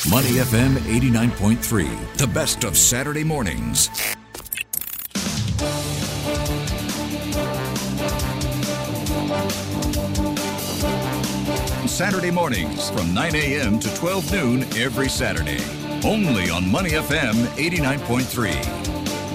Money FM 89.3, the best of Saturday mornings. Saturday mornings from 9 a.m. to 12 noon every Saturday. Only on Money FM 89.3.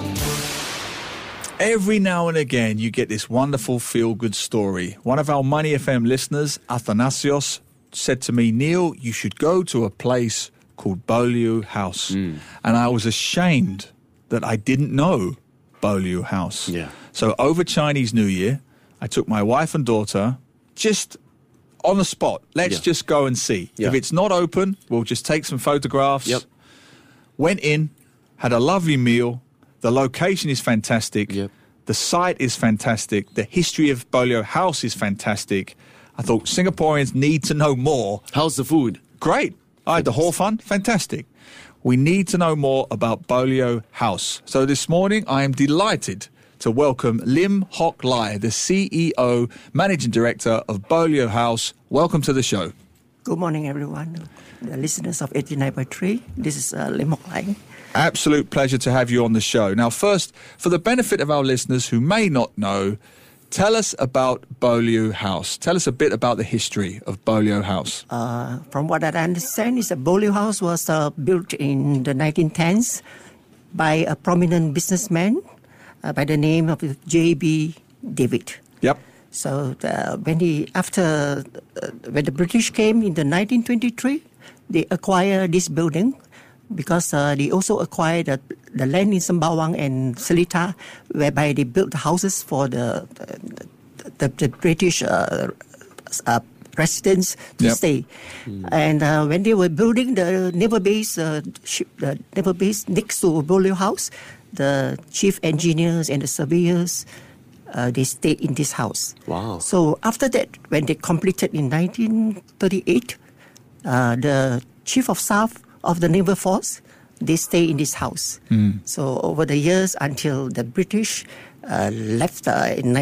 Every now and again, you get this wonderful feel-good story. One of our Money FM listeners, Athanasios, said to me, Neil, you should go to a place called Beaulieu House. And I was ashamed that I didn't know Beaulieu House. Yeah. So over Chinese New Year, I took my wife and daughter just on the spot. Let's just go and see. Yeah. If it's not open, we'll just take some photographs. Yep. Went in, had a lovely meal. The location is fantastic. Yep. The site is fantastic. The history of Beaulieu House is fantastic. I thought Singaporeans need to know more. How's the food? Great. I had the hor fun. Fantastic. We need to know more about Beaulieu House. So this morning, I am delighted to welcome Lim Hock Lai, the CEO, Managing Director of Beaulieu House. Welcome to the show. Good morning, everyone. The listeners of 89.3. This is Lim Hock Lai. Absolute pleasure to have you on the show. Now, first, for the benefit of our listeners who may not know, tell us about Beaulieu House. Tell us a bit about the history of Beaulieu House. From what I understand, is that Beaulieu House was built in the 1910s by a prominent businessman by the name of J.B. David. Yep. So when the British came in the 1923, they acquired this building because they also acquired the land in Sembawang and Seletar, whereby they built houses for the British residents to stay. And when they were building the naval base, next to Beaulieu House, the chief engineers and the surveyors, they stayed in this house. Wow. So after that, when they completed in 1938, the chief of staff of the naval force, they stay in this house. So over the years until the British left in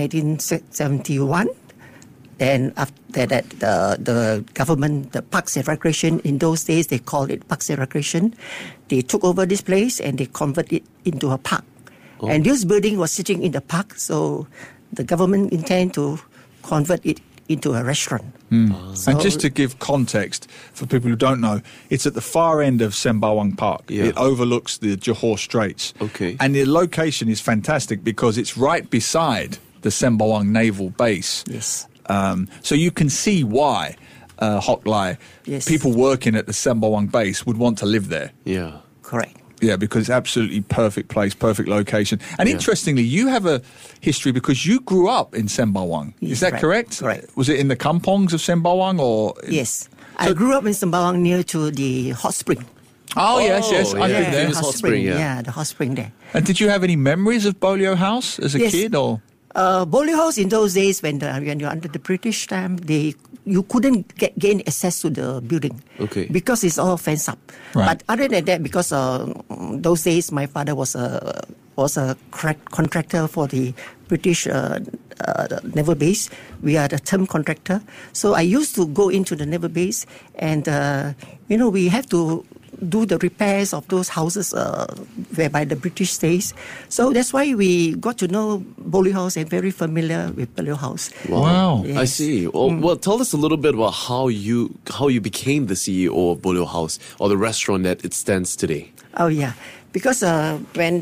1971, and after that the government, the Parks and Recreation, in those days they called it Parks and Recreation, they took over this place and they converted it into a park. And this building was sitting in the park, so the government intend to convert it into a restaurant. So, And just to give context for people who don't know, it's at the far end of Sembawang Park. Yeah. It overlooks the Johor Straits. Okay. And the location is fantastic because it's right beside the Sembawang Naval Base. yes. So you can see why Hock Lai, Yes. people working at the Sembawang Base would want to live there. Yeah. Correct. Yeah, because it's absolutely perfect place, perfect location. And interestingly, you have a history because you grew up in Sembawang. Is Yes, that right, correct? correct. Was it in the kampongs of Sembawang or? Yes. I grew up in Sembawang near to the hot spring. Oh, yes. I've yeah. been there. Famous hot spring, yeah. the hot spring there. And did you have any memories of Beaulieu House as a Yes. kid? Or Beaulieu House in those days, when you're under the British time, you couldn't gain access to the building. Okay. Because it's all fenced up. Right. But other than that, because those days my father was a contractor for the British naval base. We are the term contractor. So I used to go into the naval base and, we have to do the repairs of those houses whereby the British stays. So that's why we got to know Beaulieu House and very familiar with Beaulieu House. Wow. Yes. I see. Well, tell us a little bit about how you became the CEO of Beaulieu House, or the restaurant that it stands today. Oh yeah, because when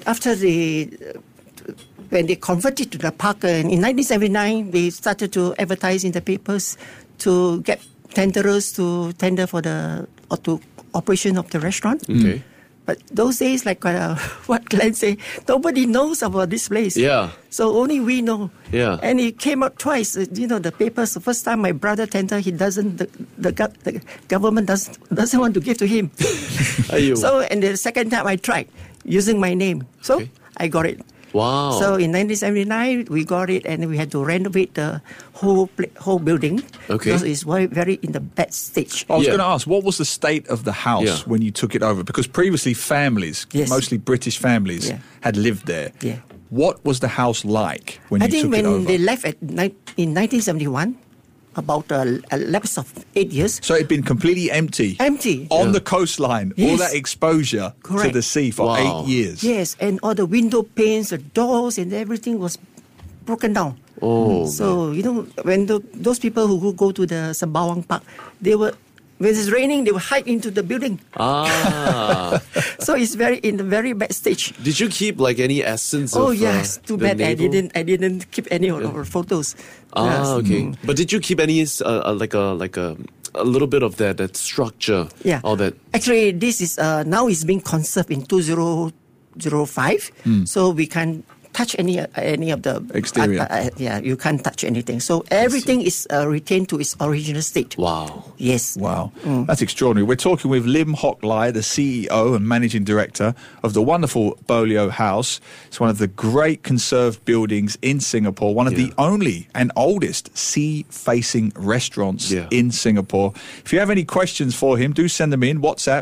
they converted to the park in 1979, they started to advertise in the papers to get tenderers to tender for the operation of the restaurant. Okay. But those days, like what Glenn say, nobody knows about this place. Yeah. So only we know. Yeah. And it came out twice. The papers. The first time my brother tendered, he doesn't. The government doesn't want to give to him. Aiyo. So and the second time I tried using my name. So Okay. I got it. Wow. So in 1979 we got it, and we had to renovate the whole building. Okay. Because it's very in the bad stage. I was Yeah. going to ask, what was the state of the house Yeah. when you took it over? Because previously families, Yes. mostly British families, Yeah. had lived there. Yeah. What was the house like when I you think took it when over? they left in 1971, about a lapse of 8 years. So it'd been completely empty. Empty. On the coastline. All Yes. that exposure to Correct. the sea for Wow. 8 years. Yes, and all the window panes, the doors, and everything was broken down. Oh, So, when those people who go to the Sembawang Park, when it's raining, they will hide into the building. Ah. So it's in a very bad stage. Did you keep like any essence Oh of yes, too the bad naval? I didn't keep any of our photos. Yes. Okay. But did you keep any like a little bit of that structure? Yeah. All that. Actually, this is now it's being conserved in 2005, so we can't touch any of the Exterior. yeah, you can't touch anything. So everything is retained to its original state. Wow. Yes. Wow, that's extraordinary. We're talking with Lim Hock Lai, the CEO and Managing Director of the wonderful Bolio House. It's one of the great conserved buildings in Singapore, one of the only and oldest sea-facing restaurants in Singapore. If you have any questions for him, do send them in. WhatsApp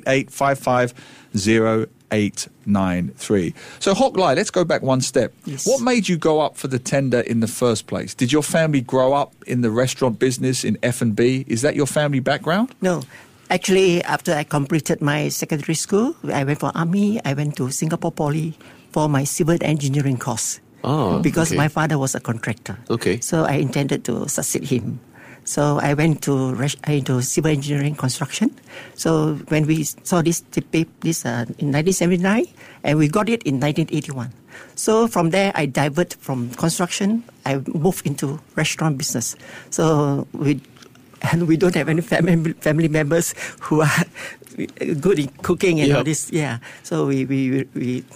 88550893. So Hock Lai, let's go back one step. Yes. What made you go up for the tender in the first place? Did your family grow up in the restaurant business in F&B? Is that your family background? No. Actually, after I completed my secondary school, I went for army. I went to Singapore Poly for my civil engineering course. Oh, because okay. my father was a contractor. Okay. So I intended to succeed him. So I went to civil engineering construction. So when we saw this in 1979, and we got it in 1981. So from there, I diverted from construction. I moved into restaurant business. So we don't have any family members who are good in cooking and all this. Yeah. So we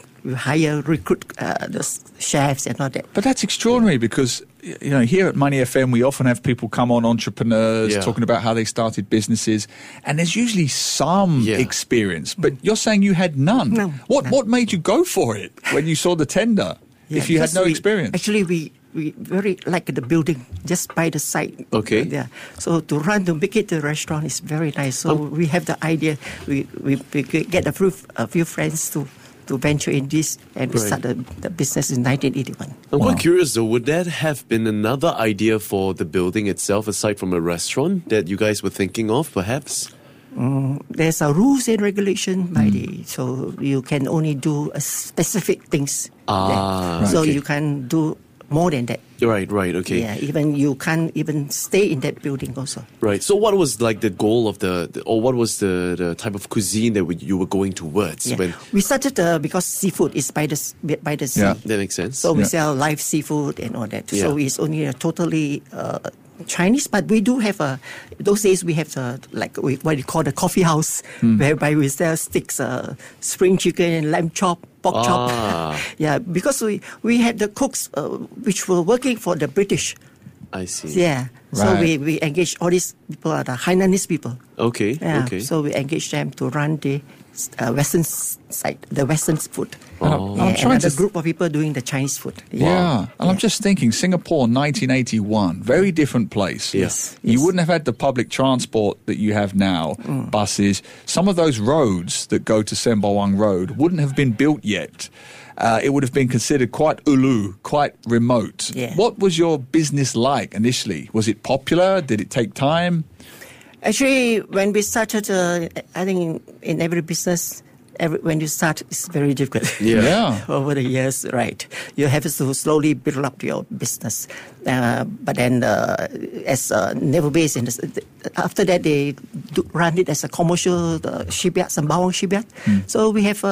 recruit the chefs and all that. But that's extraordinary because, here at Money FM, we often have people come on, entrepreneurs, talking about how they started businesses, and there's usually some experience. But you're saying you had none. No, What made you go for it when you saw the tender, if you had no experience? Actually, we very like the building just by the side. Okay. Yeah. So to make it a restaurant is very nice. So we have the idea. We get a few friends to venture in this, and we start the business in 1981. I'm quite curious though, would that have been another idea for the building itself aside from a restaurant that you guys were thinking of perhaps? There's a rules and regulation so you can only do specific things. So you can do more than that. Right, okay. Yeah, even you can't even stay in that building also. Right. So what was like the goal of or what was the type of cuisine that you were going towards? Yeah. When We started because seafood is by the sea. Yeah. that makes sense. So we sell live seafood and all that. Yeah. So it's only a totally Chinese, but we do have those days we have what you call the coffee house, whereby we sell steaks, spring chicken, lamb chop, pork chop. Yeah, because we had the cooks which were working for the British. I see. Yeah. So we engage all these people are the Hainanese people. Okay. Yeah. Okay. So we engage them to run the Western side, the Western food. I'm And trying another to group of people doing the Chinese food. Yeah, and I'm just thinking, Singapore 1981, very different place. Yes. You wouldn't have had the public transport that you have now, buses. Some of those roads that go to Sembawang Road wouldn't have been built yet. It would have been considered quite ulu, quite remote. Yeah. What was your business like initially? Was it popular? Did it take time? Actually, when we started, I think in every business, when you start, it's very difficult. Yeah. Over the years, right. You have to slowly build up your business. But then as naval base, after that they run it as a commercial shipyard, Sembawang shipyard. So we have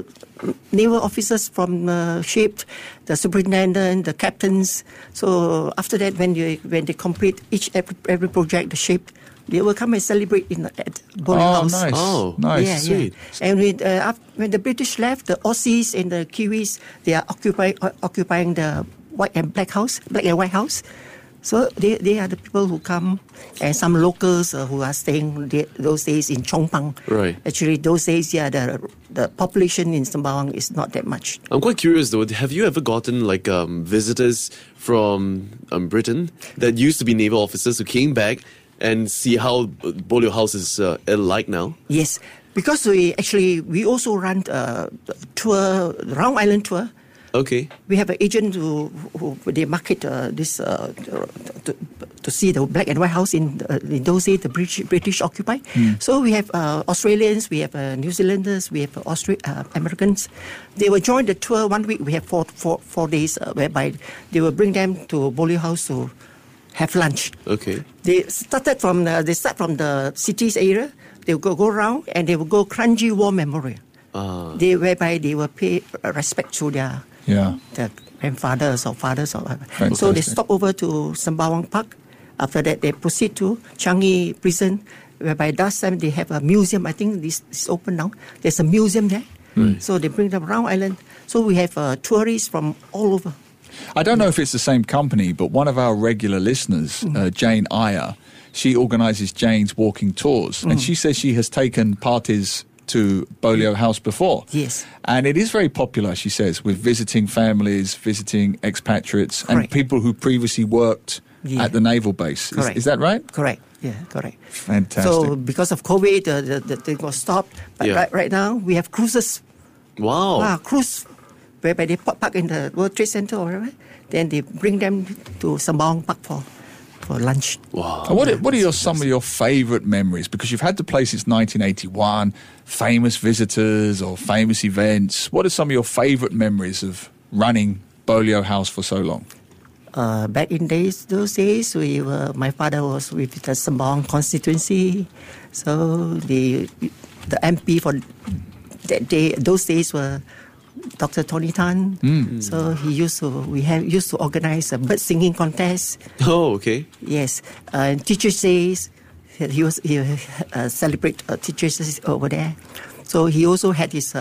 naval officers from ship, the superintendent, the captains. So after that, when they complete every project, the ship, they will come and celebrate at Bolio House. Nice. Oh, nice. Yeah, sweet. yeah. And when the British left, the Aussies and the Kiwis, they are occupying the white and white house. So they are the people who come, and some locals who are staying those days in Chong Pang. Right. Actually, those days, the population in Sembawang is not that much. I'm quite curious though, have you ever gotten like visitors from Britain that used to be naval officers who came back and see how Bolio House is like now? Yes, because we also run a tour, Round Island tour. Okay. We have an agent who they market this to see the black and white house in those days, the British occupy. So we have Australians, we have New Zealanders, we have Americans. They will join the tour 1 week. We have four days whereby they will bring them to Beaulieu House to have lunch. Okay. They start from the cities area. They will go around and they will go Kranji War Memorial. Whereby they will pay respect to their grandfathers or fathers or whatever. So they stop over to Sembawang Park. After that, they proceed to Changi Prison, whereby last time they have a museum. I think this is open now. There's a museum there. So they bring them around island. So we have tourists from all over. I don't know if it's the same company, but one of our regular listeners, Jane Iyer, she organises Jane's Walking Tours, and she says she has taken parties to Beaulieu House before. Yes. And it is very popular, she says, with visiting families, visiting expatriates, and people who previously worked at the naval base. Is that right? Correct. Yeah, correct. Fantastic. So because of COVID, the thing was stopped. But right now, we have cruises. Wow. Cruise, whereby they park in the World Trade Center or whatever. Then they bring them to Sembawang Park for lunch. Wow. And what are some of your favourite memories? Because you've had the place since 1981, famous visitors or famous events. What are some of your favourite memories of running Beaulieu House for so long? Back in those days, my father was with the Sembawang constituency. So the MP for that day, those days were Dr. Tony Tan. So we used to organize a bird singing contest. Oh, okay. Yes, and Teachers' Days. He celebrate Teachers' Days over there. So he also had his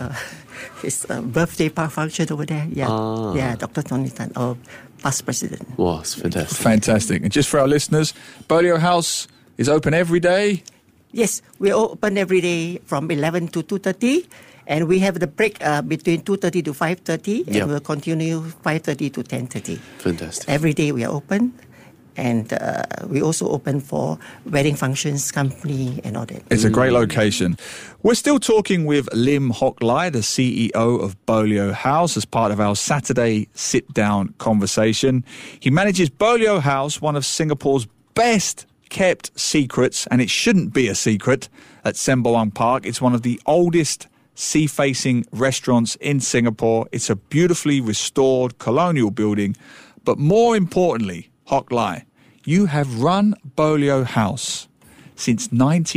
birthday function over there. Yeah, Dr. Tony Tan, our past president. Wow, it's fantastic. Fantastic. And just for our listeners, Beaulieu House is open every day? Yes, we open every day from 11 to 2:30. And we have the break between 2:30 to 5:30, and we'll continue 5:30 to 10:30. Fantastic. Every day we are open, and we also open for wedding functions, company, and all that. It's a great location. We're still talking with Lim Hock Lai, the CEO of Beaulieu House, as part of our Saturday sit-down conversation. He manages Beaulieu House, one of Singapore's best kept secrets, and it shouldn't be a secret, at Sembawang Park. It's one of the oldest sea-facing restaurants in Singapore. It's a beautifully restored colonial building. But more importantly, Hock Lai, you have run Beaulieu House since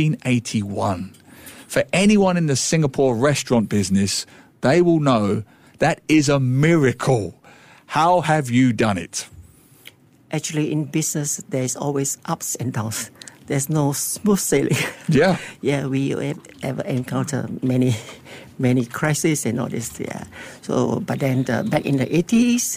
1981. For anyone in the Singapore restaurant business, they will know that is a miracle. How have you done it? Actually, in business, there's always ups and downs. There's no smooth sailing. Yeah. Yeah, we have ever encountered many crises and all this. Yeah. So, but then back in the 80s,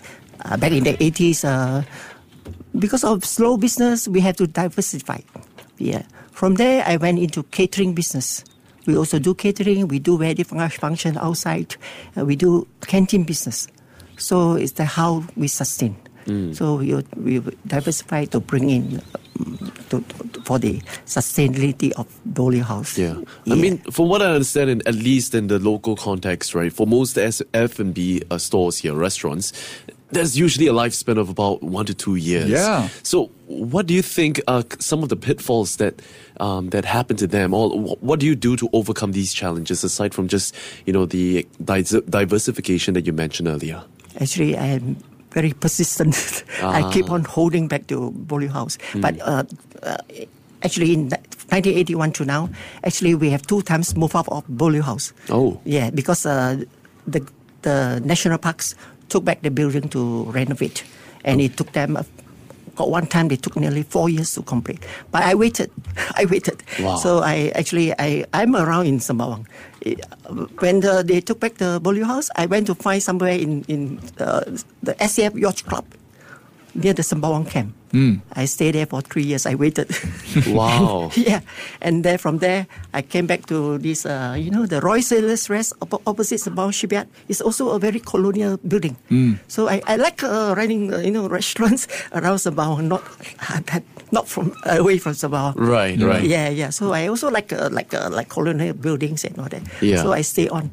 because of slow business, we have to diversify. Yeah. From there, I went into catering business. We also do catering. We do wedding function outside. We do canteen business. So it's how we sustain. So we diversify to bring in for the sustainability of Beaulieu House. Yeah. I mean, from what I understand, at least in the local context, right, for most F&B stores here, restaurants, there's usually a lifespan of about 1 to 2 years. Yeah. So what do you think are some of the pitfalls that happen to them? Or what do you do to overcome these challenges, aside from just, the diversification that you mentioned earlier? Actually, I am very persistent. I keep on holding back to Beaulieu House. But actually, in 1981 to now, actually we have 2 times move out of Beaulieu House. Oh. Yeah, because the national parks took back the building to renovate. And it took them, one time they took nearly 4 years to complete. But I waited. Wow. So I'm around in Sembawang. When they took back the Beaulieu House, I went to find somewhere in the SAF Yacht Club near the Sembawang camp. I stayed there for 3 years. I waited. Wow. Yeah. And then from there, I came back to this, the Royal Sailors Rest opposite Sembawang Shipyard. It's also a very colonial building. So I like running, restaurants around Sembawang, not from away from Sembawang. Right. Yeah. So I also like colonial buildings and all that. Yeah. So I stay on.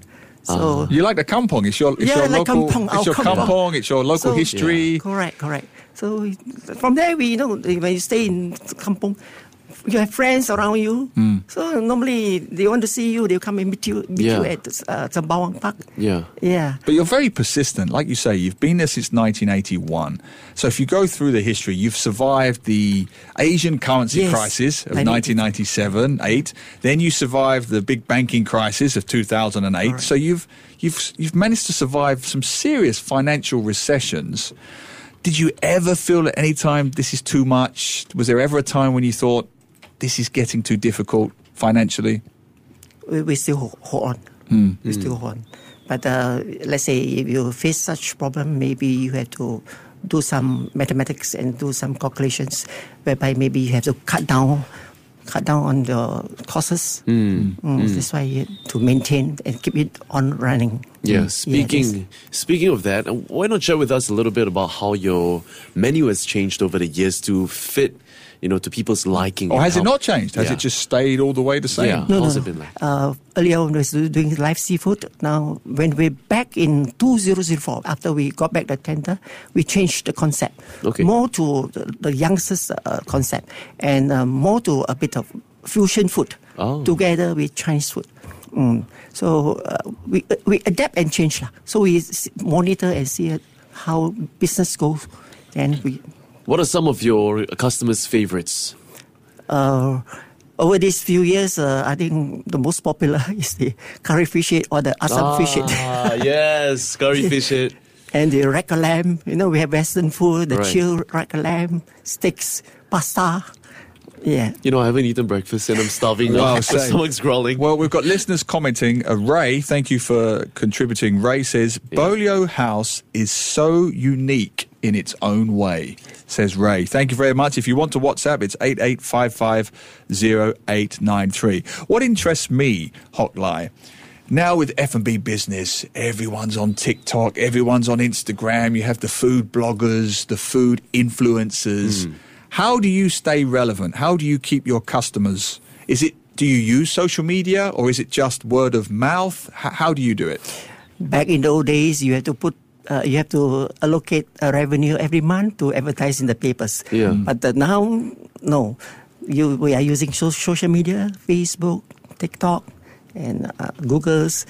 So You like the kampong? It's your like local. kampong, It's your our kampong. kampong. It's your local So- history. correct. So from there, when you stay in kampong, you have friends around you. So normally they want to see you. They'll come and meet you at Sembawang Park. Yeah. Yeah. But you're very persistent. Like you say, you've been there since 1981. So if you go through the history, you've survived the Asian currency Yes. crisis of 1997-8. Then you survived the big banking crisis of 2008. Correct. So you've managed to survive some serious financial recessions. Did you ever feel at any time this is too much? Was there ever a time when you thought this is getting too difficult financially? We still hold on. We still hold on. But let's say if you face such problem, maybe you have to do some mathematics and do some calculations, whereby maybe you have to cut down on the costs. That's why you have to maintain and keep it on running. Yeah, speaking of that, why not share with us a little bit about how your menu has changed over the years to fit, to people's liking? Or and has it how- not changed? Has Yeah. it just stayed all the way the same? Yeah. How's it been like? Earlier on, we was doing live seafood. Now, when we're back in 2004, after we got back the tender, we changed the concept. Okay. More to the youngsters concept and more to a bit of fusion food together with Chinese food. So we adapt and change. So we monitor and see how business goes. And we... What are some of your customers' favorites? Over these few years, I think the most popular is the curry fish head or the asam fish head. Yes, curry fish head. And the rack lamb. We have Western food, the Right. chilled rack lamb, steaks, pasta. Yeah. I haven't eaten breakfast and I'm starving now. Wow, My same. stomach's growling. Well, we've got listeners commenting. Ray, thank you for contributing. Ray says, Bolio House is so unique in its own way, says Ray. Thank you very much. If you want to WhatsApp, it's 88550893. What interests me, Hock Lai, now with F&B business, everyone's on TikTok, everyone's on Instagram. You have the food bloggers, the food influencers. How do you stay relevant? How do you keep your customers? Do you use social media or is it just word of mouth? How do you do it? Back in the old days, you have to allocate a revenue every month to advertise in the papers. Yeah. But now, no. We are using social media, Facebook, TikTok, and Google's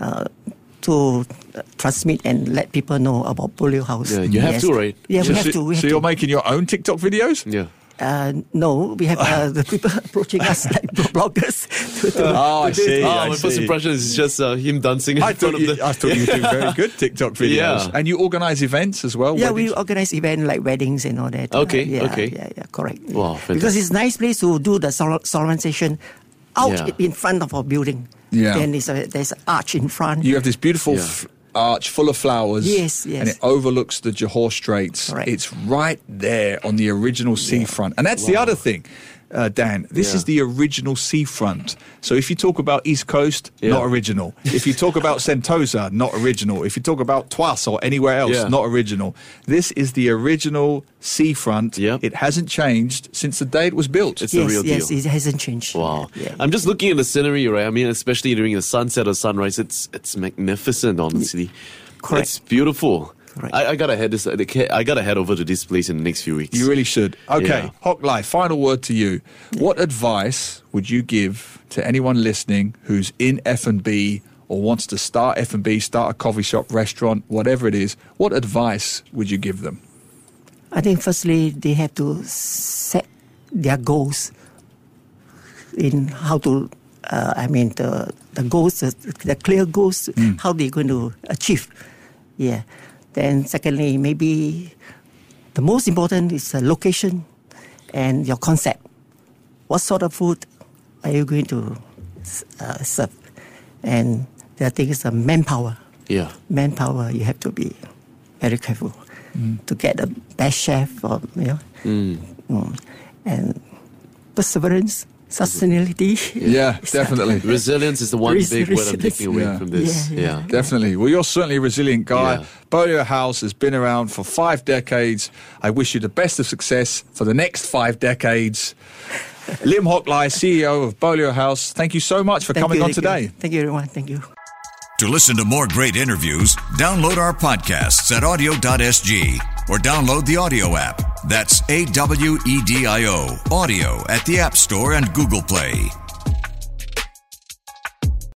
to transmit and let people know about Bolio House. Yeah, you have to, right? Yeah, So, we have to. We have so to. you're making your own TikTok videos? Yeah. No, we have the people approaching us like bloggers. Oh, I see. My first impression is just him dancing in I front thought of you the... were doing very good TikTok videos. Yeah. And you organise events as well? Yeah, weddings? we organize events like weddings and all that. Okay, Yeah, correct. Wow, fantastic. Because it's a nice place to do the solemnization out Yeah. in front of our building. Yeah. Then there's an arch in front. You have this beautiful Yeah. arch full of flowers. Yes. And it overlooks the Johor Straits. Correct. It's right there on the original seafront. And that's the other thing, Dan. This Yeah. is the original seafront. So if you talk about East Coast, Yeah. not original. If you talk about Sentosa, not original. If you talk about Tuas or anywhere else, Yeah. not original. This is the original seafront. Yep. It hasn't changed since the day it was built. It's the real Yes, deal. it hasn't changed. Wow. Yeah. I'm just looking at the scenery, right? I mean, especially during the sunset or sunrise, it's magnificent, honestly. Correct. It's beautiful. Correct. I gotta head over to this place in the next few weeks. You really should. Okay, Yeah. Hock Lai, final word to you. What advice would you give to anyone listening who's in F&B or wants to start F&B, start a coffee shop, restaurant, whatever it is? What advice would you give them? I think firstly they have to set their goals in how to. The goals, the clear goals, how they're going to achieve. Yeah. Then secondly, maybe the most important is the location and your concept. What sort of food are you going to serve? And the other thing is the manpower. Yeah. Manpower, you have to be very careful to get the best chef, and perseverance, sustainability. Yeah, definitely. Resilience is the one big word I'm Resilience. taking away Yeah. from this. Yeah. Definitely. Well, you're certainly a resilient guy. Yeah. Bolio House has been around for 5 decades. I wish you the best of success for the next 5 decades. Lim Hock Lai, CEO of Bolio House, thank you so much for coming on today. Thank you, everyone. Thank you. To listen to more great interviews, download our podcasts at audio.sg or download the Audio app. That's AWEDIO, Audio, at the App Store and Google Play.